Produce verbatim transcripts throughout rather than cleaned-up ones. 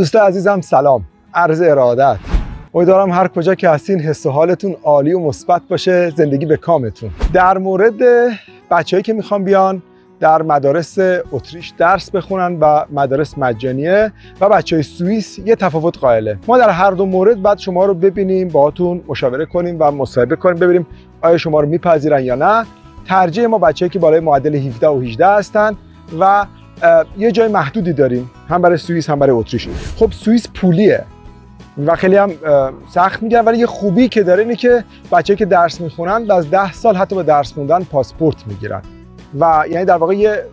دوستان عزیزم سلام، عرض ارادت. امیدوارم هر کجا که هستین حس و حالتون عالی و مثبت باشه، زندگی به کامتون. در مورد بچه‌ای که میخوان بیان در مدارس اتریش درس بخونن و مدارس مجانیه و بچه‌های سوئیس یه تفاوت قائله. ما در هر دو مورد بعد شما رو ببینیم، باهاتون مشاوره کنیم و مصاحبه کنیم، ببینیم آیا شما رو میپذیرن یا نه. ترجیح ما بچه‌ای که بالای معدل هفده و هجده هستن و یه جای محدودی داریم، هم برای سوئیس هم برای اتریش. خب سوئیس پولیه و خیلی هم سخت میگن، ولی یه خوبی که داره اینه که بچه‌ای که درس میخونن از ده سال حتی با درس خوندن پاسپورت میگیرن و یعنی در واقع یه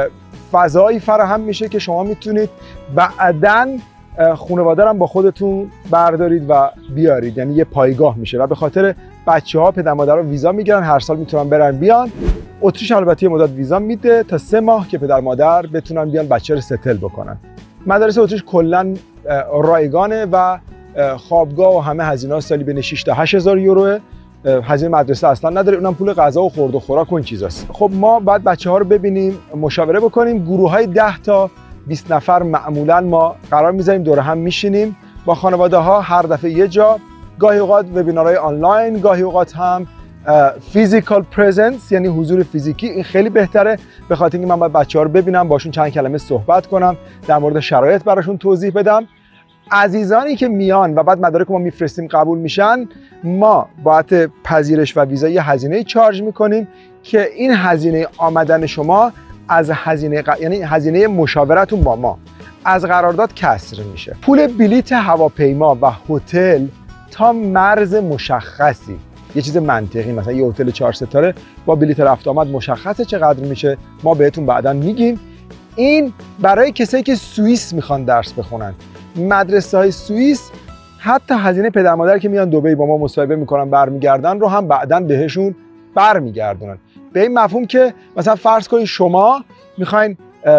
فضایی فراهم میشه که شما میتونید بعداً خانواده رو با خودتون بردارید و بیارید، یعنی یه پایگاه میشه و به خاطر بچه‌ها پدر مادرها ویزا میگیرن، هر سال میتونن برن بیان. اتریش البته یه مدت ویزا میده تا سه ماه که پدر مادر بتونن بیان بچه رو ستل بکنن. مدارس اتریش کلا رایگانه و خوابگاه و همه هزینه‌ها سالی بین شش تا هشت هزار یورو. هزینه مدرسه اصلا نداره، اونم پول غذا و خورد و خوراک و این چیزاست. خب ما بعد بچه‌ها رو ببینیم، مشاوره بکنیم. گروه‌های ده تا بیست نفر معمولا ما قرار می‌ذاریم دور هم میشینیم با خانواده‌ها، هر دفعه یه جا. گاهی اوقات وبینارهای آنلاین، گاهی اوقات هم فیزیکال پرزنس، یعنی حضور فیزیکی. این خیلی بهتره به خاطر اینکه من باید بچه‌ها رو ببینم، باشون چند کلمه صحبت کنم، در مورد شرایط براشون توضیح بدم. عزیزانی که میان و بعد مدارک ما میفرستیم قبول میشن، ما باید پذیرش و ویزا یه هزینه چارج میکنیم که این هزینه آمدن شما از هزینه ق... یعنی هزینه مشاورتون با ما از قرارداد کسر میشه. پول بلیت هواپیما و هتل تا مرز مشخصی، یه چیز منطقی، مثلا یه هتل چهار ستاره با بلیت رفت آمد مشخصه چقدر میشه، ما بهتون بعداً میگیم. این برای کسایی که سوئیس میخوان درس بخونن. مدرسه های سوئیس حتی هزینه پدر مادر که میان دبی با ما مصاحبه میکنن برمیگردن رو هم بعداً بهشون برمیگردونن. به این مفهوم که مثلا فرض کنید شما میخواین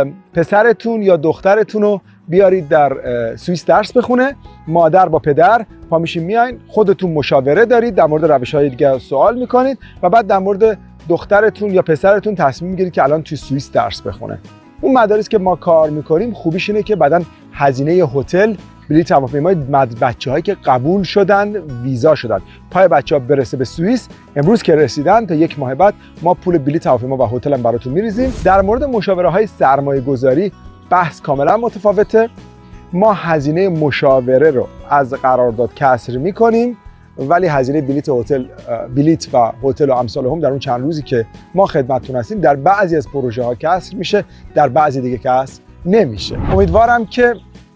پسرتون یا دخترتون رو بیارید در سوئیس درس بخونه، مادر با پدر پا میشین میاین، خودتون مشاوره دارید، در مورد روش‌های دیگه سوال میکنید و بعد در مورد دخترتون یا پسرتون تصمیم میگیرید که الان توی سوئیس درس بخونه. اون مدارس که ما کار میکنیم خوبیش اینه که بعدن هزینه هتل، بلیط هواپیمای بچه‌هایی که قبول شدن، ویزا شدن، پای بچه‌ها برسه به سوئیس، امروز که رسیدن تا یک ماه بعد ما پول بلیط هواپیما و هتل هم براتون میریزیم. در مورد مشاوره‌های سرمایه‌گذاری بحث کاملا متفاوته. ما هزینه مشاوره رو از قرارداد کسر میکنیم، ولی هزینه بلیط هتل بلیط و هتل و امثال هم در اون چند روزی که ما خدمتتون هستیم در بعضی از پروژه ها کسر میشه، در بعضی دیگه کسر نمیشه. امیدوارم که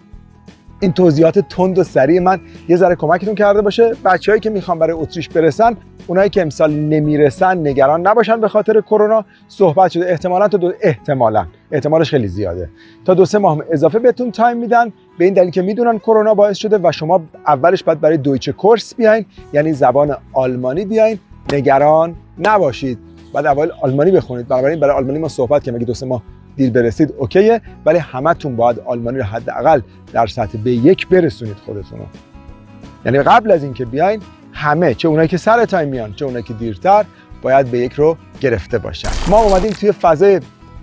این توضیحات تند و سریع من یه ذره کمکتون کرده باشه. بچه‌هایی که میخوان برای اتریش برسن، اونایی که امسال نمیرسن نگران نباشن به خاطر کرونا. صحبت شده احتمالاً تا دو احتمالاً احتمالش خیلی زیاده تا دو سه ماه اضافه بهتون تایم میدن، به این دلیل که میدونن کرونا باعث شده و شما اولش باید برای دویچه کورس بیاین، یعنی زبان آلمانی بیاین. نگران نباشید، بعد اول آلمانی بخونید. بنابراین برای آلمانی ما صحبت که مگه دو سه ماه دیر برسید اوکیه، ولی همتون باید آلمانی رو حداقل در سطح بی یک برسونید خودتون رو. یعنی قبل از اینکه بیاین همه، چه اونایی که سر تایم میان چه اونایی که دیرتر، باید به یک رو گرفته باشن. ما اومدیم توی فضای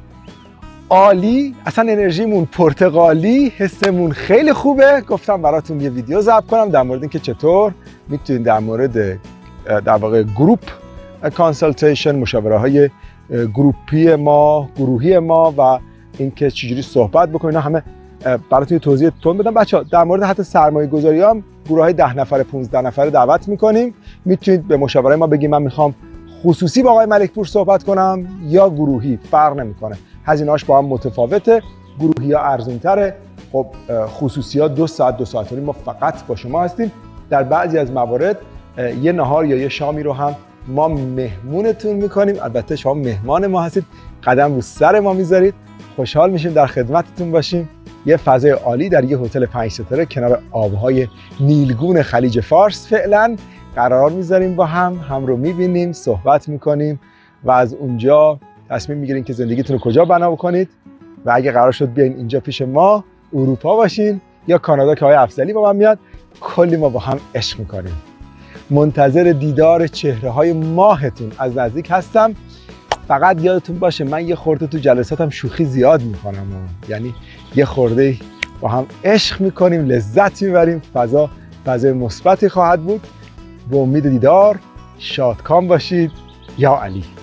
عالی، اصلا انرژیمون پرتقالی، حسمون خیلی خوبه. گفتم براتون یه ویدیو ضبط کنم در مورد اینکه چطور میتونید در مورد در واقع گروپ کانسالتیشن، مشاوره های گروپی ما، گروهی ما و اینکه چجوری صحبت بکنید، همه براتون توضیح تون بدم. بچه‌ها در مورد حتی سرمایه گذاری هم گروه های ده نفره پانزده نفره دعوت میکنیم. میتونید به مشاوره ما بگید من میخوام خصوصی با آقای ملکپور صحبت کنم یا گروهی، فرق نمیکنه. هزینه‌اش با هم متفاوته. گروهی ها ارزون تره. خب خصوصی ها دو ساعت دو ساعت ما فقط با شما هستیم. در بعضی از موارد یه نهار یا یه شامی رو هم ما مهمونتون میکنیم. البته شما مهمان ما هستید، قدم رو سر ما میذارید. خوشحال میشیم در خدمتتون باشیم. یه فضای عالی در یه هتل پنج ستاره کنار آبهای نیلگون خلیج فارس فعلا قرار میذاریم، با هم هم رو میبینیم، صحبت میکنیم و از اونجا تصمیم میگیرین که زندگیتون رو کجا بنا بکنید. و اگه قرار شد بیاین اینجا پیش ما اروپا باشین یا کانادا که آقای افضلی با من میاد، کلی ما با هم عشق میکنیم. منتظر دیدار چهره های ماهتون از نزدیک هستم. فقط یادتون باشه من یه خورده تو جلساتم شوخی زیاد میکنم، یعنی یه خورده با هم عشق میکنیم، لذت میبریم. فضا فضای مثبتی خواهد بود. به امید دیدار، شادکام باشید. یا علی.